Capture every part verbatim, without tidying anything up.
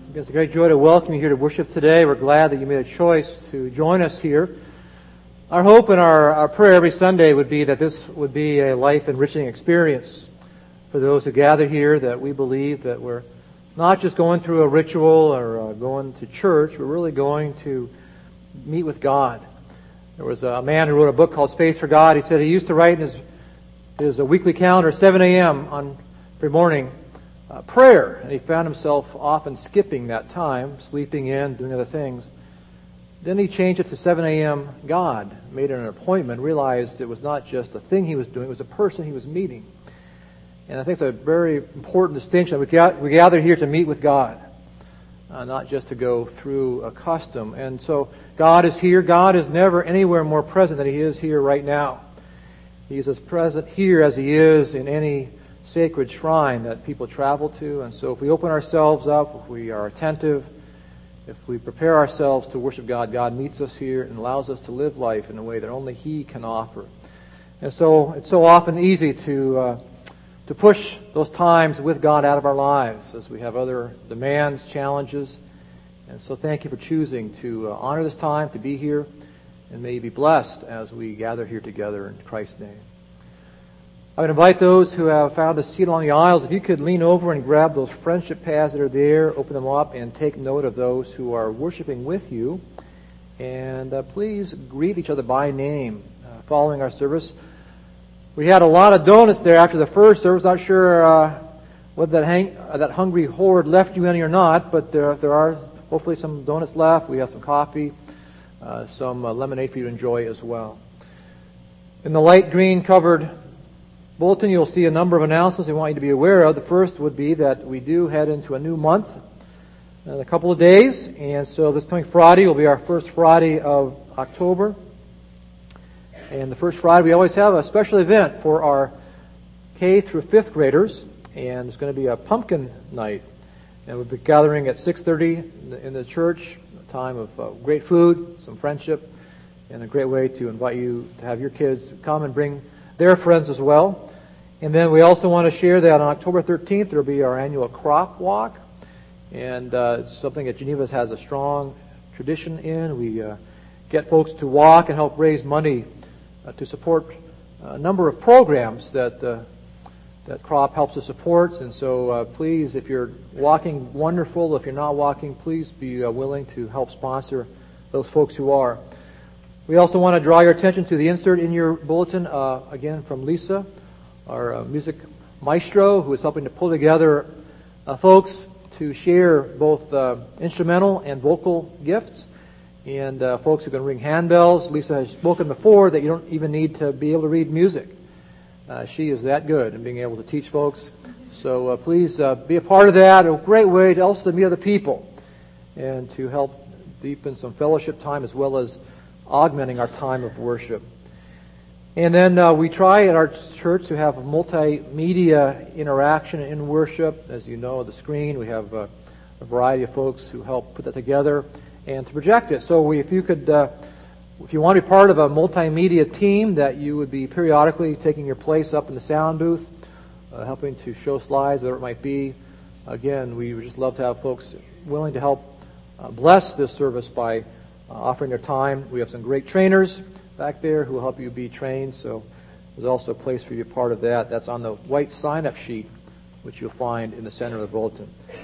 It's a great joy to welcome you here to worship today. We're glad that you made a choice to join us here. Our hope and our, our prayer every Sunday would be that this would be a life-enriching experience for those who gather here, that we believe that we're not just going through a ritual or uh, going to church, we're really going to meet with God. There was a man who wrote a book called Space for God. He said he used to write in his, his weekly calendar, seven a.m. on every morning, Uh, prayer, and he found himself often skipping that time, sleeping in, doing other things. Then he changed it to seven a.m. God, made it an appointment, realized it was not just a thing he was doing, it was a person he was meeting. And I think it's a very important distinction. We, got, we gather here to meet with God, uh, not just to go through a custom. And so God is here. God is never anywhere more present than He is here right now. He is as present here as He is in any sacred shrine that people travel to. And so if we open ourselves up, if we are attentive, if we prepare ourselves to worship God, God meets us here and allows us to live life in a way that only He can offer. And so it's so often easy to uh, to push those times with God out of our lives as we have other demands, challenges. And so thank you for choosing to uh, honor this time, to be here, and may you be blessed as we gather here together in Christ's name. I would invite those who have found a seat along the aisles, if you could lean over and grab those friendship pads that are there, open them up, and take note of those who are worshiping with you. And uh, please greet each other by name uh, following our service. We had a lot of donuts there after the first service. Not sure uh, whether that, hang, uh, that hungry horde left you any or not, but there, there are hopefully some donuts left. We have some coffee, uh, some uh, lemonade for you to enjoy as well. In the light green covered bulletin, you'll see a number of announcements we want you to be aware of. The first would be that we do head into a new month in a couple of days, and so this coming Friday will be our first Friday of October. And the first Friday we always have a special event for our K through fifth graders, and it's going to be a pumpkin night. And we'll be gathering at six thirty in the, in the church, a time of uh, great food, some friendship, and a great way to invite you to have your kids come and bring their friends as well. And then we also want to share that on October thirteenth, there will be our annual crop walk. And uh, it's something that Geneva has a strong tradition in. We uh, get folks to walk and help raise money uh, to support a number of programs that uh, that crop helps to support. And so uh, please, if you're walking, wonderful. If you're not walking, please be uh, willing to help sponsor those folks who are. We also want to draw your attention to the insert in your bulletin, uh, again from Lisa, our uh, music maestro, who is helping to pull together uh, folks to share both uh, instrumental and vocal gifts, and uh, folks who can ring handbells. Lisa has spoken before that you don't even need to be able to read music. Uh, she is that good in being able to teach folks. So uh, please uh, be a part of that. A great way to also to meet other people and to help deepen some fellowship time as well as augmenting our time of worship. And then uh, we try at our church to have a multimedia interaction in worship. As you know, the screen, we have uh, a variety of folks who help put that together and to project it. So we, if you could, uh, if you want to be part of a multimedia team, that you would be periodically taking your place up in the sound booth, uh, helping to show slides, whatever it might be. Again, we would just love to have folks willing to help uh, bless this service by uh, offering their time. We have some great trainers back there who will help you be trained, so there's also a place for you to be part of that. That's on the white sign-up sheet, which you'll find in the center of the bulletin.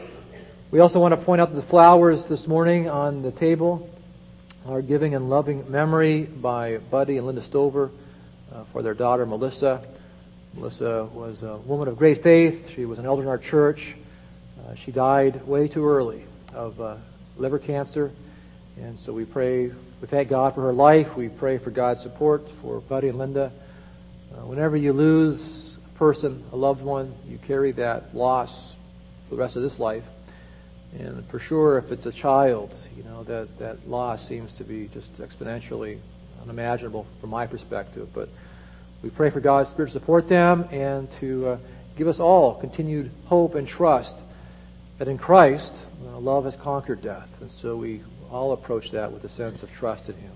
We also want to point out the flowers this morning on the table are giving and loving memory by Buddy and Linda Stover uh, for their daughter Melissa. Melissa was a woman of great faith. She was an elder in our church. Uh, she died way too early of uh, liver cancer, and so we pray. We thank God for her life. We pray for God's support for Buddy and Linda. Uh, whenever you lose a person, a loved one, you carry that loss for the rest of this life. And for sure, if it's a child, you know, that, that loss seems to be just exponentially unimaginable from my perspective. But we pray for God's Spirit to support them and to uh, give us all continued hope and trust that in Christ, uh, love has conquered death. And so we all approach that with a sense of trust in Him.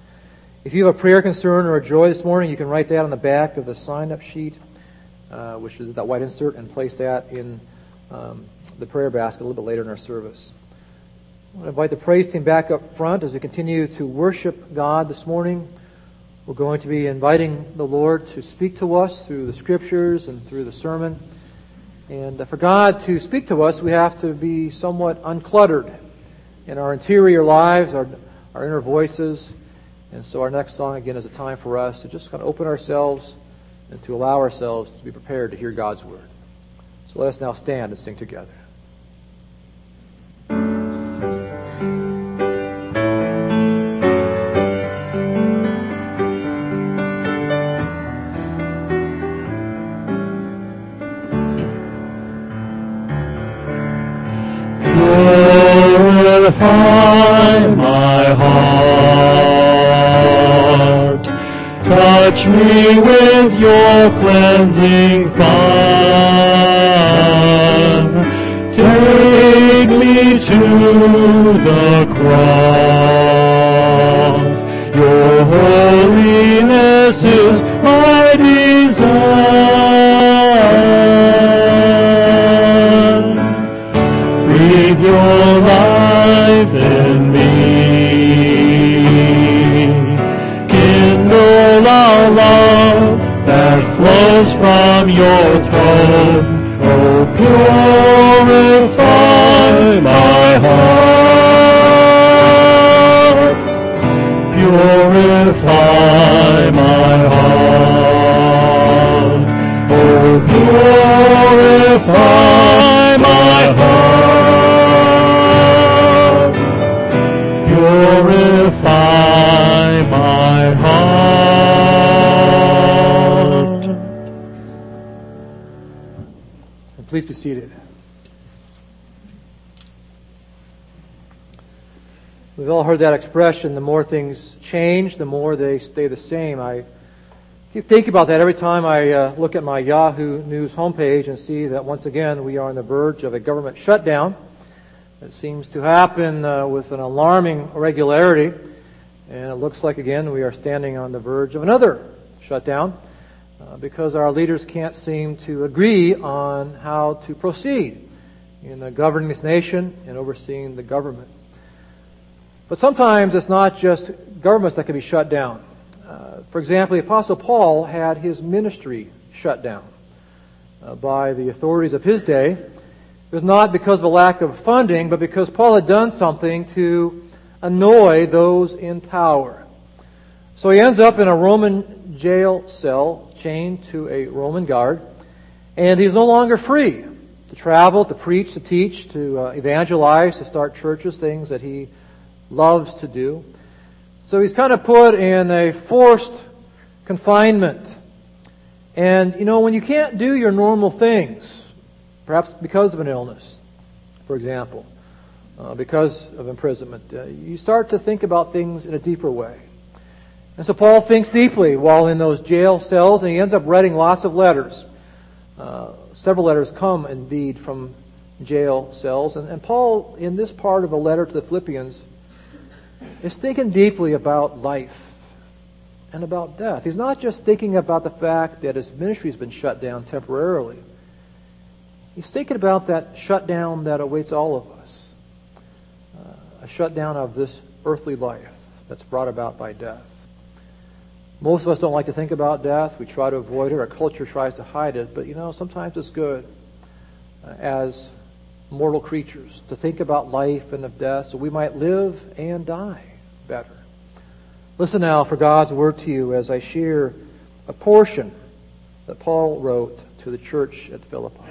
If you have a prayer concern or a joy this morning, you can write that on the back of the sign-up sheet, uh, which is that white insert, and place that in um, the prayer basket a little bit later in our service. I want to invite the praise team back up front as we continue to worship God this morning. We're going to be inviting the Lord to speak to us through the Scriptures and through the sermon. And for God to speak to us, we have to be somewhat uncluttered in our interior lives, our, our inner voices. And so our next song, again, is a time for us to just kind of open ourselves and to allow ourselves to be prepared to hear God's Word. So let us now stand and sing together. Purify my heart. Touch me with your cleansing fire. Take me to the cross. Your holiness is my desire. Breathe your life in me. Kindle a love that flows from your throne. Oh, purify my heart. Purify my heart. Oh, purify my heart. Purify my heart. And please be seated. We've all heard that expression, the more things change, the more they stay the same. I keep thinking about that every time I uh, look at my Yahoo News homepage and see that once again we are on the verge of a government shutdown. It seems to happen uh, with an alarming regularity, and it looks like again we are standing on the verge of another shutdown uh, because our leaders can't seem to agree on how to proceed in uh, governing this nation and overseeing the government. But sometimes it's not just governments that can be shut down. Uh, for example, the Apostle Paul had his ministry shut down uh, by the authorities of his day. It was not because of a lack of funding, but because Paul had done something to annoy those in power. So he ends up in a Roman jail cell, chained to a Roman guard, and he's no longer free to travel, to preach, to teach, to uh, evangelize, to start churches, things that he loves to do. So he's kind of put in a forced confinement. And, you know, when you can't do your normal things, perhaps because of an illness, for example, uh, because of imprisonment, uh, you start to think about things in a deeper way. And so Paul thinks deeply while in those jail cells, and he ends up writing lots of letters. Uh, several letters come, indeed, from jail cells. And, and Paul, in this part of a letter to the Philippians, is thinking deeply about life and about death. He's not just thinking about the fact that his ministry has been shut down temporarily. He's thinking about that shutdown that awaits all of us. Uh, a shutdown of this earthly life that's brought about by death. Most of us don't like to think about death. We try to avoid it. Our culture tries to hide it. But, you know, sometimes it's good uh, as mortal creatures to think about life and of death so we might live and die better. Listen now for God's word to you as I share a portion that Paul wrote to the church at Philippi.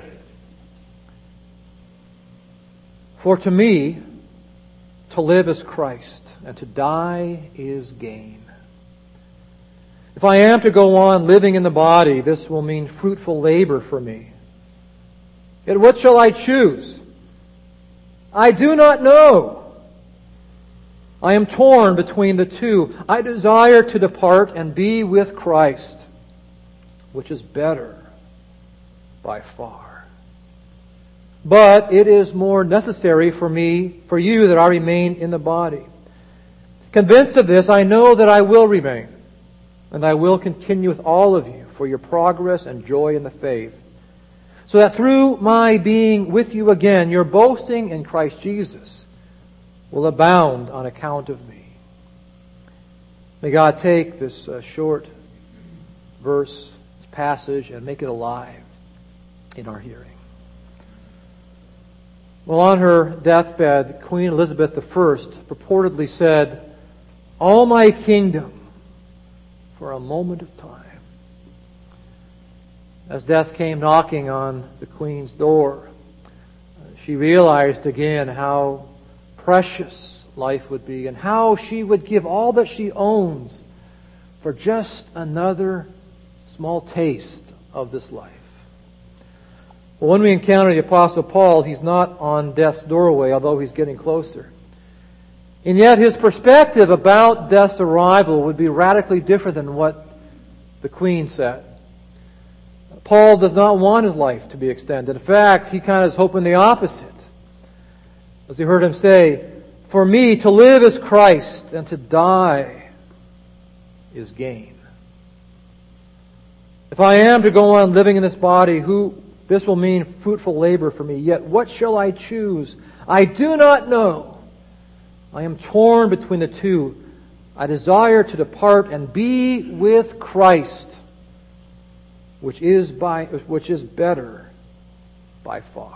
For to me, to live is Christ, and to die is gain. If I am to go on living in the body, this will mean fruitful labor for me. Yet what shall I choose? I do not know. I am torn between the two. I desire to depart and be with Christ, which is better by far. But it is more necessary for me, for you, that I remain in the body. Convinced of this, I know that I will remain, and I will continue with all of you for your progress and joy in the faith, so that through my being with you again, your boasting in Christ Jesus will abound on account of me. May God take this uh, short verse, this passage, and make it alive in our hearing. Well, on her deathbed, Queen Elizabeth the First purportedly said, "All my kingdom for a moment of time." As death came knocking on the Queen's door, she realized again how precious life would be and how she would give all that she owns for just another small taste of this life. Well, when we encounter the Apostle Paul, he's not on death's doorway, although he's getting closer. And yet his perspective about death's arrival would be radically different than what the Queen said. Paul does not want his life to be extended. In fact, he kind of is hoping the opposite. As you heard him say, "For me to live is Christ, and to die is gain." If I am to go on living in this body, who this will mean fruitful labor for me. Yet what shall I choose? I do not know. I am torn between the two. I desire to depart and be with Christ, which is by which is better by far.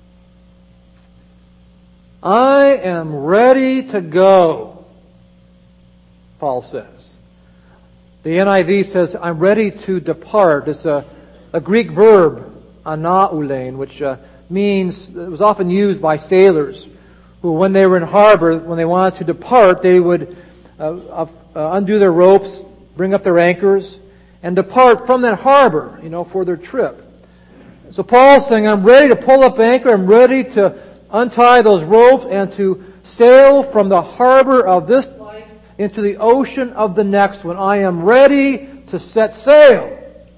I am ready to go, Paul says. The N I V says, I'm ready to depart. It's a, a Greek verb, anaulein, which uh, means, it was often used by sailors who, when they were in harbor, when they wanted to depart, they would uh, uh, undo their ropes, bring up their anchors, and depart from that harbor, you know, for their trip. So Paul's saying, I'm ready to pull up anchor, I'm ready to untie those ropes and to sail from the harbor of this life into the ocean of the next one. I am ready to set sail.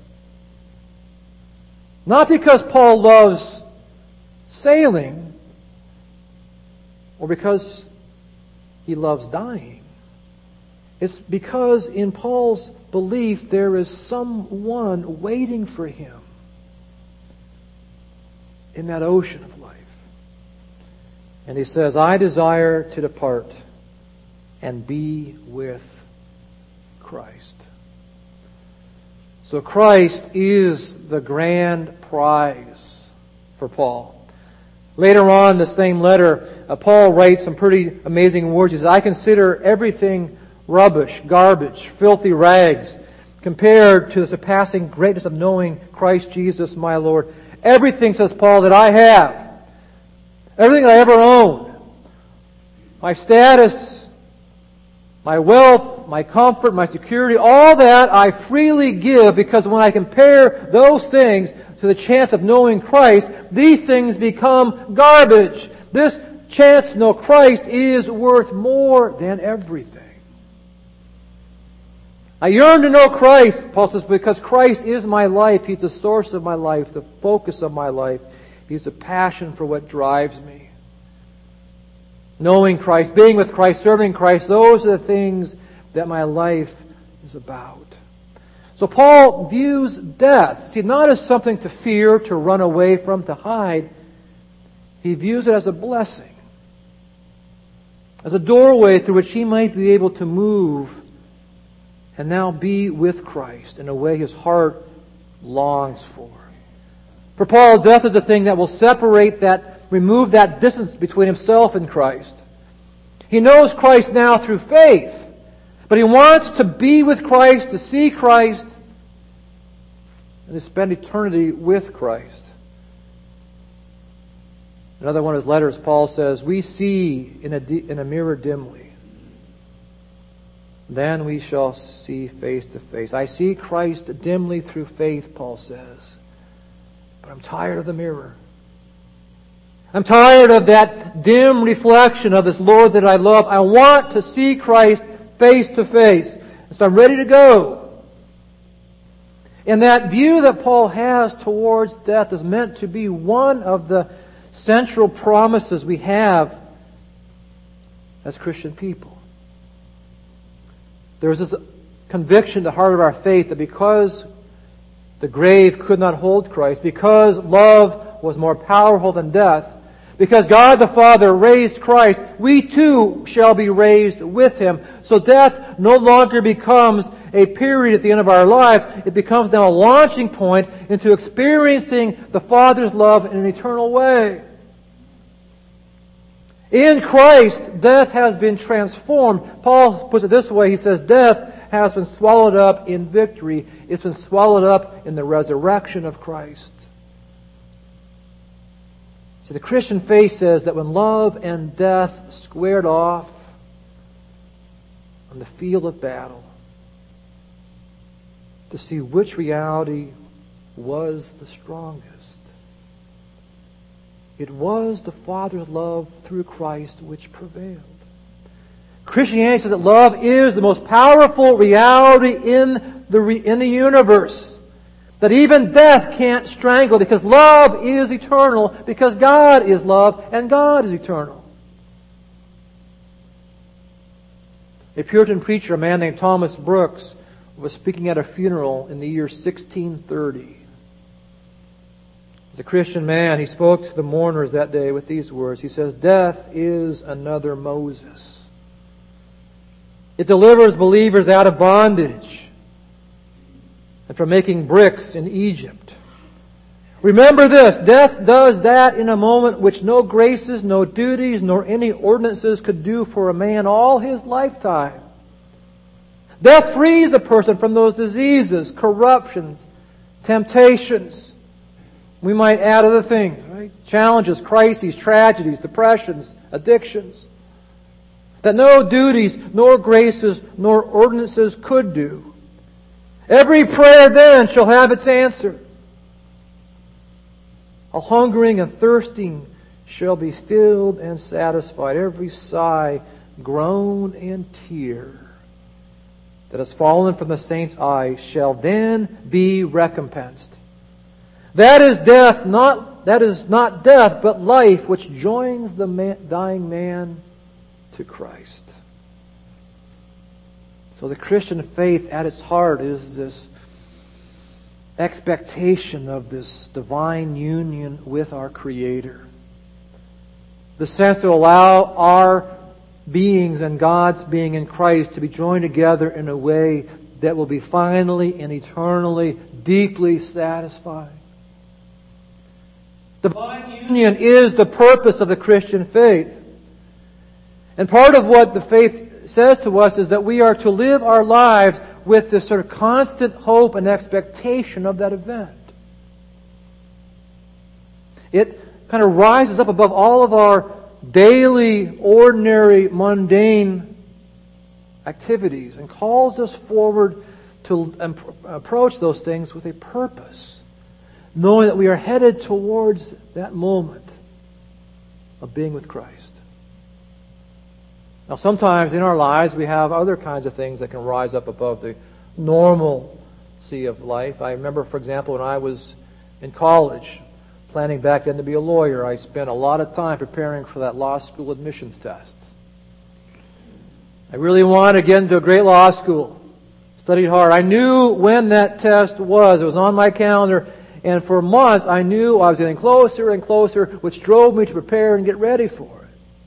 Not because Paul loves sailing or because he loves dying. It's because in Paul's belief there is someone waiting for him in that ocean of life. And he says, I desire to depart and be with Christ. So Christ is the grand prize for Paul. Later on in the same letter, uh, Paul writes some pretty amazing words. He says, I consider everything rubbish, garbage, filthy rags, compared to the surpassing greatness of knowing Christ Jesus my Lord. Everything, says Paul, that I have, everything that I ever owned, my status, my wealth, my comfort, my security, all that I freely give, because when I compare those things to the chance of knowing Christ, these things become garbage. This chance to know Christ is worth more than everything. I yearn to know Christ, Paul says, because Christ is my life. He's the source of my life, the focus of my life. He's the passion for what drives me. Knowing Christ, being with Christ, serving Christ, those are the things that my life is about. So Paul views death, see, not as something to fear, to run away from, to hide. He views it as a blessing, as a doorway through which he might be able to move and now be with Christ in a way his heart longs for. For Paul, death is a thing that will separate that, remove that distance between himself and Christ. He knows Christ now through faith, but he wants to be with Christ, to see Christ, and to spend eternity with Christ. In another one of his letters, Paul says, we see in a, in a mirror dimly. Then we shall see face to face. I see Christ dimly through faith, Paul says. But I'm tired of the mirror. I'm tired of that dim reflection of this Lord that I love. I want to see Christ face to face. So I'm ready to go. And that view that Paul has towards death is meant to be one of the central promises we have as Christian people. There is this conviction at the heart of our faith that because the grave could not hold Christ, because love was more powerful than death, Because God the Father raised Christ, we too shall be raised with Him. So death no longer becomes a period at the end of our lives. It becomes now a launching point into experiencing the Father's love in an eternal way. In Christ, death has been transformed. Paul puts it this way. He says, death has been swallowed up in victory. It's been swallowed up in the resurrection of Christ. So the Christian faith says that when love and death squared off on the field of battle, to see which reality was the strongest. It was the Father's love through Christ which prevailed. Christianity says that love is the most powerful reality in the, in the universe. That even death can't strangle, because love is eternal, because God is love and God is eternal. A Puritan preacher, a man named Thomas Brooks, was speaking at a funeral in the year sixteen thirty. As a Christian man, he spoke to the mourners that day with these words. He says, "Death is another Moses. It delivers believers out of bondage and from making bricks in Egypt. Remember this, death does that in a moment which no graces, no duties, nor any ordinances could do for a man all his lifetime. Death frees a person from those diseases, corruptions, temptations. We might add other things, right? Challenges, crises, tragedies, depressions, addictions. That no duties, nor graces, nor ordinances could do. Every prayer then shall have its answer. All hungering and thirsting shall be filled and satisfied. Every sigh, groan, and tear that has fallen from the saint's eyes shall then be recompensed. That is death, not that is not death, but life, which joins the man, dying man to Christ." So the Christian faith at its heart is this expectation of this divine union with our Creator. The sense to allow our beings and God's being in Christ to be joined together in a way that will be finally and eternally, deeply satisfying. Divine union is the purpose of the Christian faith. And part of what the faith says to us is that we are to live our lives with this sort of constant hope and expectation of that event. It kind of rises up above all of our daily, ordinary, mundane activities and calls us forward to approach those things with a purpose, knowing that we are headed towards that moment of being with Christ. Now, sometimes in our lives we have other kinds of things that can rise up above the normalcy of life. I remember, for example, when I was in college, planning back then to be a lawyer, I spent a lot of time preparing for that law school admissions test. I really wanted to get into a great law school. Studied hard. I knew when that test was. It was on my calendar. And for months, I knew I was getting closer and closer, which drove me to prepare and get ready for it.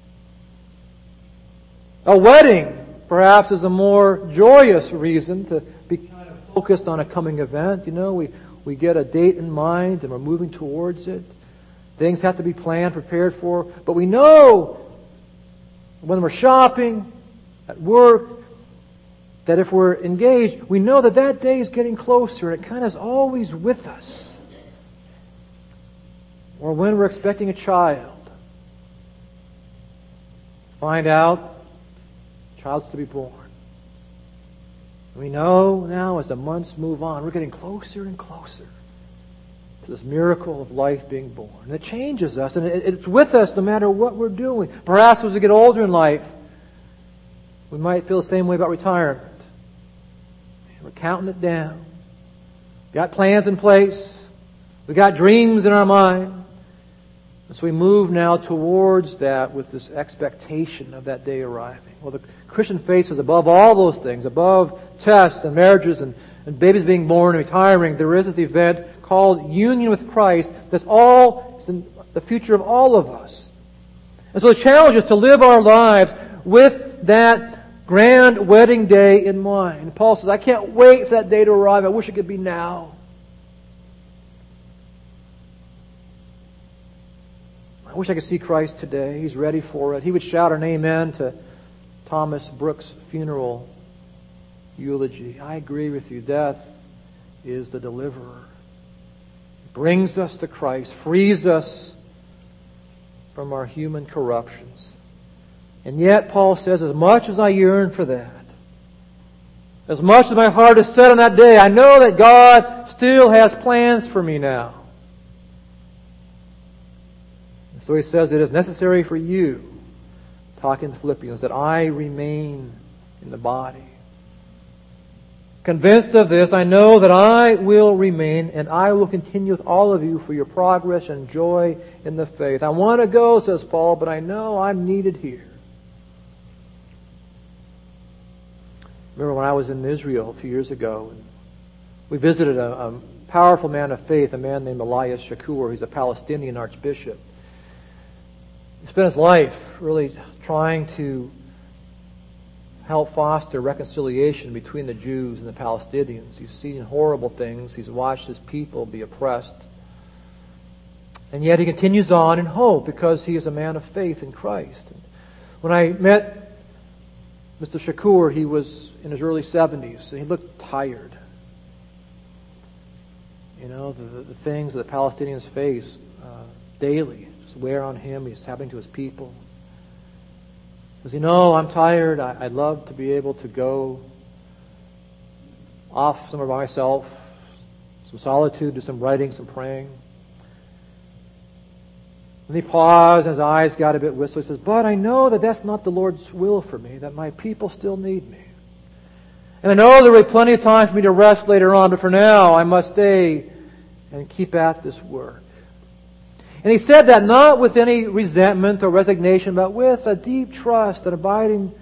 A wedding, perhaps, is a more joyous reason to be kind of focused on a coming event. You know, we, we get a date in mind and we're moving towards it. Things have to be planned, prepared for. But we know when we're shopping, at work, that if we're engaged, we know that that day is getting closer. It kind of is always with us. Or when we're expecting a child, find out the child's to be born. We know now as the months move on, we're getting closer and closer to this miracle of life being born. And it changes us, and it's with us no matter what we're doing. Perhaps as we get older in life, we might feel the same way about retirement. We're counting it down. We've got plans in place. We've got dreams in our mind. And so we move now towards that with this expectation of that day arriving. Well, the Christian faith is above all those things, above tests and marriages and, and babies being born and retiring. There is this event called union with Christ that's all it's in the future of all of us. And so the challenge is to live our lives with that grand wedding day in mind. And Paul says, I can't wait for that day to arrive. I wish it could be now. I wish I could see Christ today. He's ready for it. He would shout an amen to Thomas Brooks' funeral eulogy. I agree with you. Death is the deliverer. It brings us to Christ, frees us from our human corruptions. And yet, Paul says, as much as I yearn for that, as much as my heart is set on that day, I know that God still has plans for me now. And so he says, it is necessary for you, talking to Philippians, that I remain in the body. Convinced of this, I know that I will remain and I will continue with all of you for your progress and joy in the faith. I want to go, says Paul, but I know I'm needed here. Remember when I was in Israel a few years ago, and we visited a, a powerful man of faith, a man named Elias Shakur. He's a Palestinian archbishop. He spent his life really trying to help foster reconciliation between the Jews and the Palestinians. He's seen horrible things. He's watched his people be oppressed. And yet he continues on in hope because he is a man of faith in Christ. And when I met Mister Shakur, he was in his early seventies, and he looked tired. You know, the, the things that the Palestinians face uh, daily just wear on him. He's happening to his people. Because, you know, I'm tired. I, I'd love to be able to go off somewhere by myself, some solitude, do some writing, some praying. And he paused, and his eyes got a bit wistful. He says, but I know that that's not the Lord's will for me, that my people still need me. And I know there will be plenty of time for me to rest later on, but for now I must stay and keep at this work. And he said that not with any resentment or resignation, but with a deep trust and abiding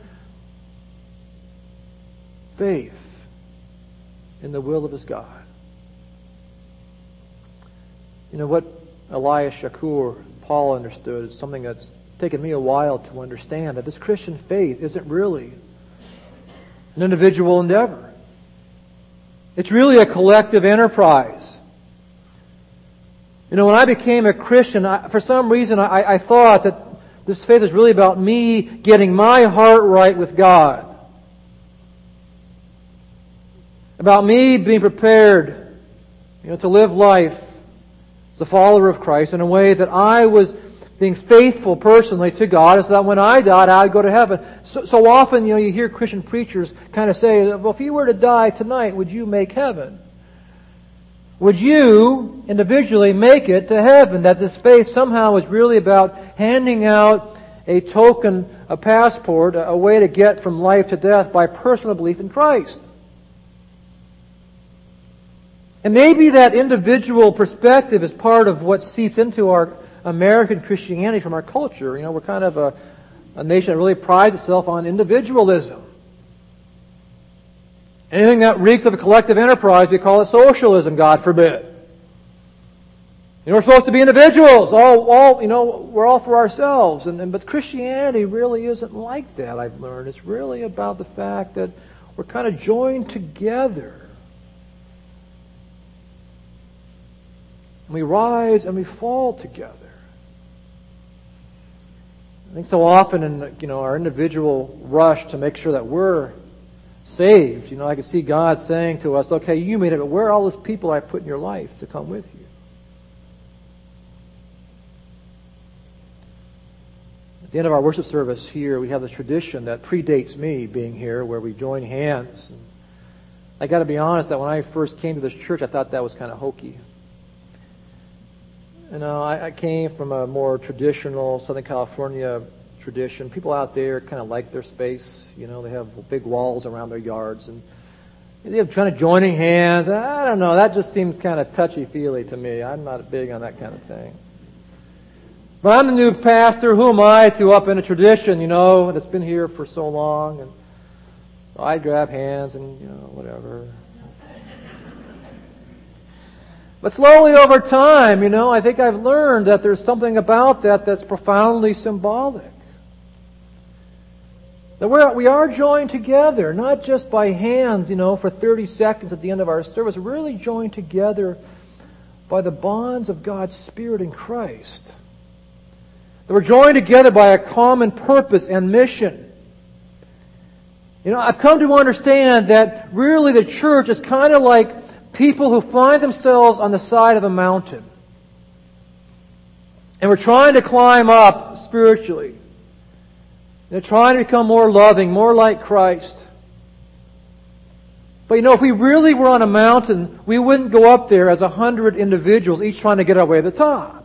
faith in the will of his God. You know, what Elias Shakur, Paul understood, is something that's taken me a while to understand, that this Christian faith isn't really an individual endeavor. It's really a collective enterprise. You know, when I became a Christian, I, for some reason I, I thought that this faith is really about me getting my heart right with God. About me being prepared, you know, to live life as a follower of Christ in a way that I was being faithful personally to God, so that when I died, I'd go to heaven. So, so often, you know, you hear Christian preachers kind of say, well, if you were to die tonight, would you make heaven? Would you individually make it to heaven? That this faith somehow is really about handing out a token, a passport, a way to get from life to death by personal belief in Christ. And maybe that individual perspective is part of what seeps into our American Christianity from our culture. You know, we're kind of a, a nation that really prides itself on individualism. Anything that reeks of a collective enterprise, we call it socialism, God forbid. You know, we're supposed to be individuals. All, all, you know, we're all for ourselves. And, and but Christianity really isn't like that, I've learned. It's really about the fact that we're kind of joined together. And we rise and we fall together. I think so often in, you know, our individual rush to make sure that we're saved, you know, I can see God saying to us, okay, you made it, but where are all those people I put in your life to come with you? At the end of our worship service here, we have this tradition that predates me being here, where we join hands. And I got to be honest that when I first came to this church, I thought that was kind of hokey. You know, I, I came from a more traditional Southern California tradition. People out there kind of like their space. You know, they have big walls around their yards, and they're trying to joining hands. I don't know. That just seems kind of touchy-feely to me. I'm not big on that kind of thing. But I'm the new pastor. Who am I to up in a tradition, you know, that's been here for so long? And I grab hands and, you know, whatever. But slowly over time, you know, I think I've learned that there's something about that that's profoundly symbolic. That we're, we are joined together, not just by hands, you know, for thirty seconds at the end of our service. We're really joined together by the bonds of God's Spirit in Christ. That we're joined together by a common purpose and mission. You know, I've come to understand that really the church is kind of like people who find themselves on the side of a mountain. And we're trying to climb up spiritually. They're trying to become more loving, more like Christ. But you know, if we really were on a mountain, we wouldn't go up there as a hundred individuals, each trying to get our way to the top.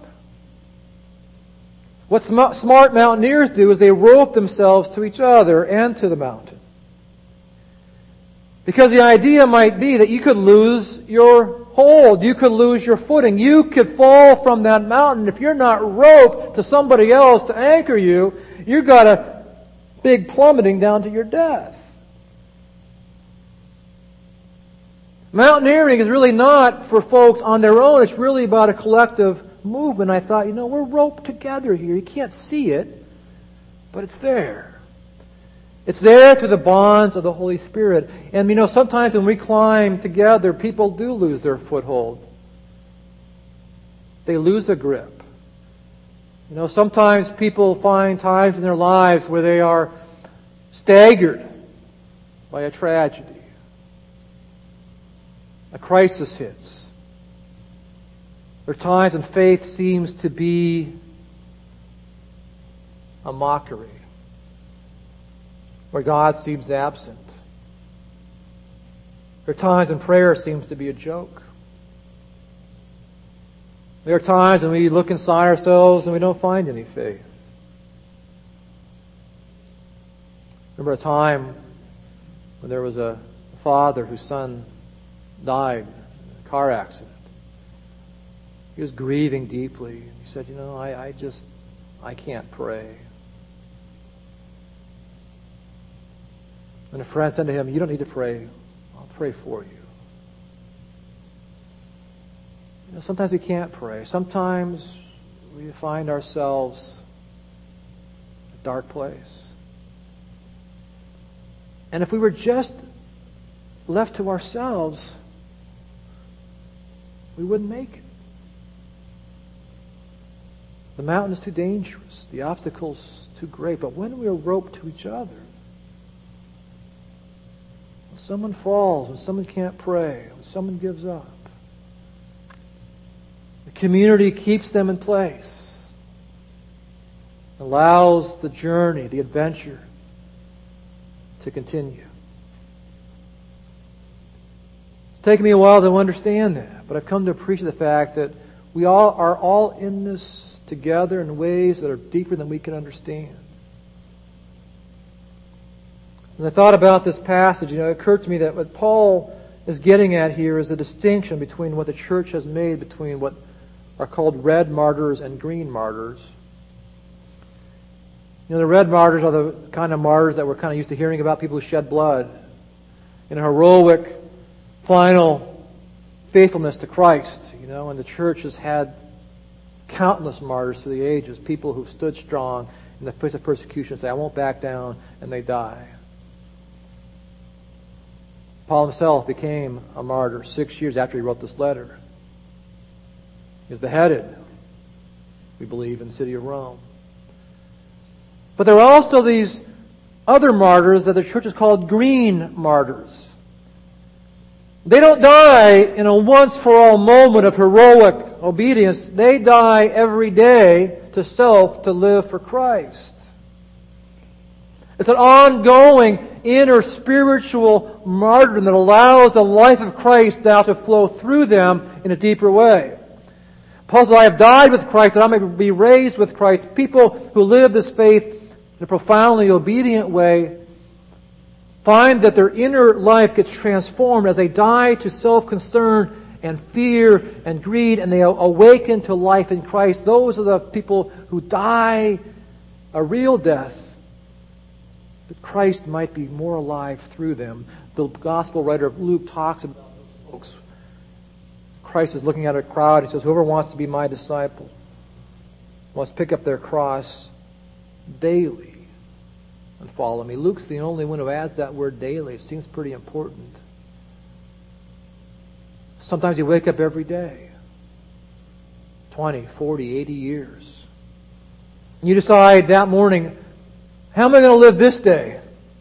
What sm- smart mountaineers do is they rope themselves to each other and to the mountain. Because the idea might be that you could lose your hold, you could lose your footing, you could fall from that mountain. If you're not roped to somebody else to anchor you, you've got a big plummeting down to your death. Mountaineering is really not for folks on their own. It's really about a collective movement. I thought, you know, we're roped together here. You can't see it, but it's there. It's there through the bonds of the Holy Spirit. And you know, sometimes when we climb together, people do lose their foothold. They lose a grip. You know, sometimes people find times in their lives where they are staggered by a tragedy. A crisis hits. There are times when faith seems to be a mockery, where God seems absent. There are times when prayer seems to be a joke. There are times when we look inside ourselves and we don't find any faith. Remember a time when there was a father whose son died in a car accident. He was grieving deeply. He said, you know, I, I just, I can't pray. And a friend said to him, you don't need to pray. I'll pray for you. You know, sometimes we can't pray. Sometimes we find ourselves in a dark place. And if we were just left to ourselves, we wouldn't make it. The mountain is too dangerous. The obstacle's too great. But when we are roped to each other, when someone falls, when someone can't pray, when someone gives up, the community keeps them in place, allows the journey, the adventure to continue. It's taken me a while to understand that, but I've come to appreciate the fact that we all are all in this together in ways that are deeper than we can understand. As I thought about this passage, you know, it occurred to me that what Paul is getting at here is a distinction between what the church has made between what are called red martyrs and green martyrs. You know, the red martyrs are the kind of martyrs that we're kind of used to hearing about, people who shed blood in a heroic, final faithfulness to Christ. You know, and the church has had countless martyrs through the ages, people who've stood strong in the face of persecution, say, I won't back down, and they die. Paul himself became a martyr six years after he wrote this letter. He was beheaded, we believe, in the city of Rome. But there are also these other martyrs that the church has called green martyrs. They don't die in a once-for-all moment of heroic obedience. They die every day to self to live for Christ. It's an ongoing inner spiritual martyrdom that allows the life of Christ now to flow through them in a deeper way. Paul says, I have died with Christ that I may be raised with Christ. People who live this faith in a profoundly obedient way find that their inner life gets transformed as they die to self-concern and fear and greed, and they awaken to life in Christ. Those are the people who die a real death, that Christ might be more alive through them. The gospel writer of Luke talks about those folks. Christ is looking at a crowd. He says, whoever wants to be my disciple must pick up their cross daily and follow me. Luke's the only one who adds that word daily. It seems pretty important. Sometimes you wake up every day, twenty, forty, eighty years. And you decide that morning, how am I going to live this day?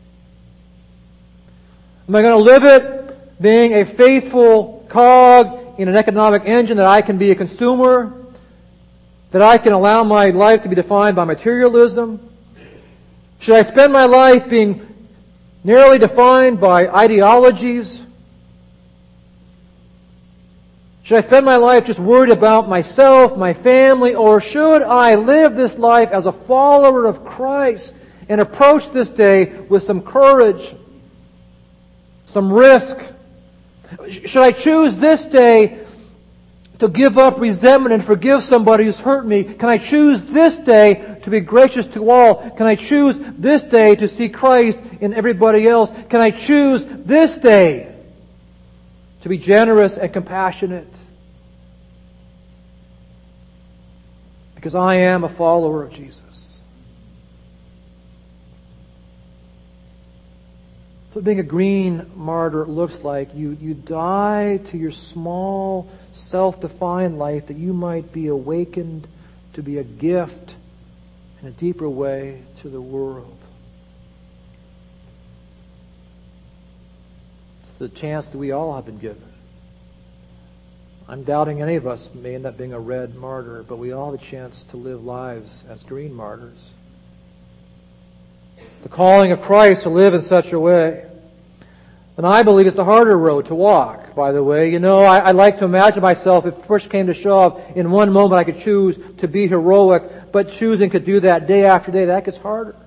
Am I going to live it being a faithful cog in an economic engine that I can be a consumer? That I can allow my life to be defined by materialism? Should I spend my life being narrowly defined by ideologies? Should I spend my life just worried about myself, my family, or should I live this life as a follower of Christ and approach this day with some courage, some risk? Should I choose this day to give up resentment and forgive somebody who's hurt me? Can I choose this day to be gracious to all? Can I choose this day to see Christ in everybody else? Can I choose this day to be generous and compassionate? Because I am a follower of Jesus. So being a green martyr looks like you, you die to your small, self-defined life that you might be awakened to be a gift in a deeper way to the world. It's the chance that we all have been given. I'm doubting any of us may end up being a red martyr, but we all have a chance to live lives as green martyrs. It's the calling of Christ to live in such a way. And I believe it's the harder road to walk, by the way. You know, I, I like to imagine myself, if push came to shove, in one moment I could choose to be heroic, but choosing to do that day after day, that gets harder.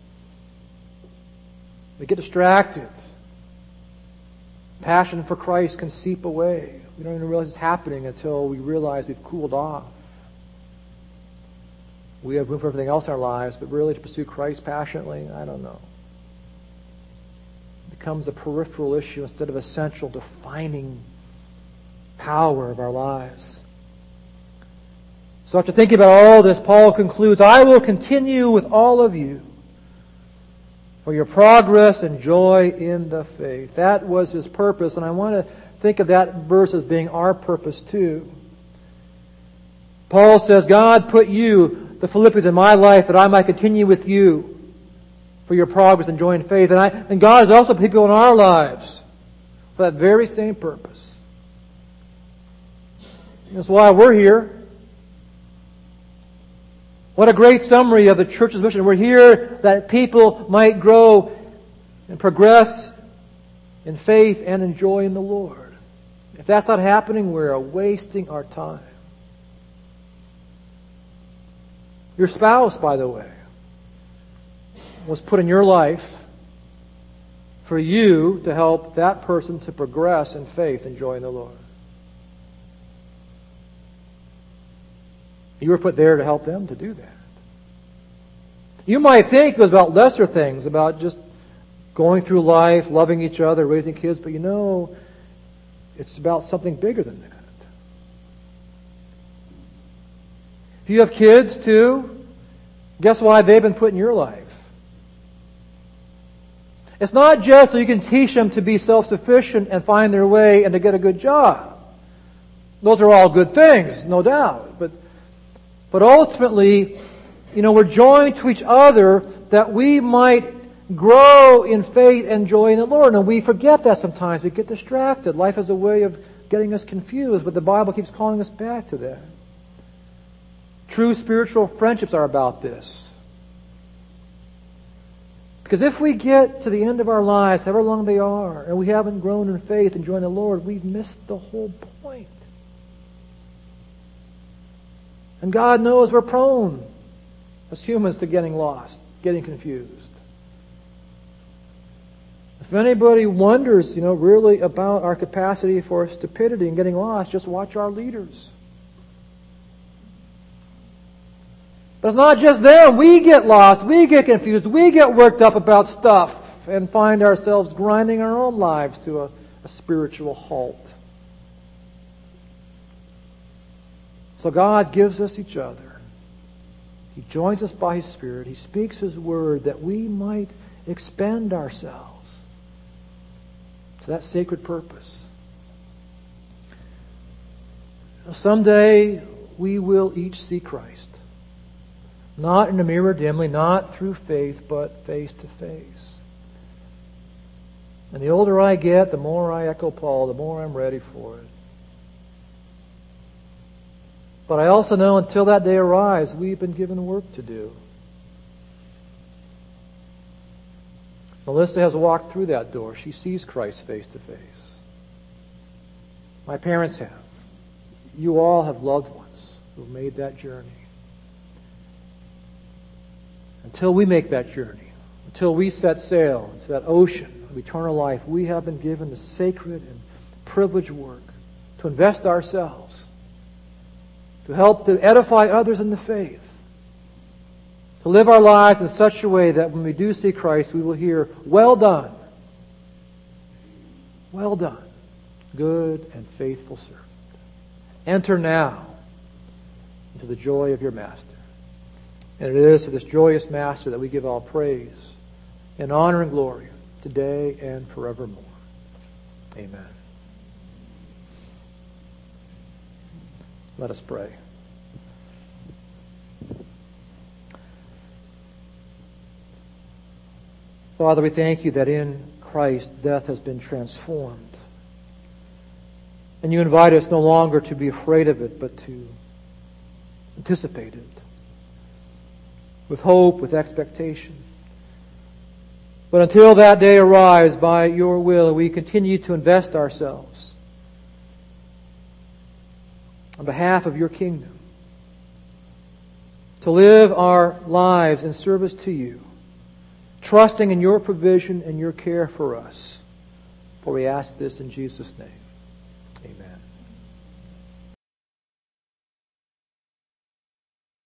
We get distracted. Passion for Christ can seep away. We don't even realize it's happening until we realize we've cooled off. We have room for everything else in our lives, but really to pursue Christ passionately, I don't know. It becomes a peripheral issue instead of essential defining power of our lives. So after thinking about all this, Paul concludes, I will continue with all of you for your progress and joy in the faith. That was his purpose, and I want to think of that verse as being our purpose too. Paul says, God put you, the Philippians, in my life that I might continue with you for your progress and joy in faith. And, I, and God has also put people in our lives for that very same purpose. That's why we're here. What a great summary of the church's mission. We're here that people might grow and progress in faith and in joy in the Lord. If that's not happening, we're wasting our time. Your spouse, by the way, was put in your life for you to help that person to progress in faith and joy in the Lord. You were put there to help them to do that. You might think it was about lesser things, about just going through life, loving each other, raising kids, but you know, it's about something bigger than that. If you have kids too, guess why they've been put in your life? It's not just so you can teach them to be self-sufficient and find their way and to get a good job. Those are all good things, no doubt. But, but ultimately, you know, we're joined to each other that we might grow in faith and joy in the Lord. And we forget that sometimes. We get distracted. Life is a way of getting us confused, but the Bible keeps calling us back to that. True spiritual friendships are about this. Because if we get to the end of our lives, however long they are, and we haven't grown in faith and joined the Lord, we've missed the whole point. And God knows we're prone as humans to getting lost, getting confused. If anybody wonders, you know, really about our capacity for stupidity and getting lost, just watch our leaders. But it's not just them. We get lost. We get confused. We get worked up about stuff and find ourselves grinding our own lives to a, a spiritual halt. So God gives us each other. He joins us by His Spirit. He speaks His Word that we might expend ourselves to that sacred purpose. Someday we will each see Christ. Not in a mirror dimly, not through faith, but face to face. And the older I get, the more I echo Paul, the more I'm ready for it. But I also know until that day arrives, we've been given work to do. Melissa has walked through that door. She sees Christ face to face. My parents have. You all have loved ones who have made that journey. Until we make that journey, until we set sail into that ocean of eternal life, we have been given the sacred and privileged work to invest ourselves, to help to edify others in the faith, to live our lives in such a way that when we do see Christ, we will hear, "Well done, well done, good and faithful servant. Enter now into the joy of your Master." And it is to this joyous Master that we give all praise and honor and glory today and forevermore. Amen. Let us pray. Father, we thank you that in Christ death has been transformed. And you invite us no longer to be afraid of it, but to anticipate it. With hope, with expectation. But until that day arrives, by your will, we continue to invest ourselves on behalf of your kingdom, to live our lives in service to you, trusting in your provision and your care for us. For we ask this in Jesus' name.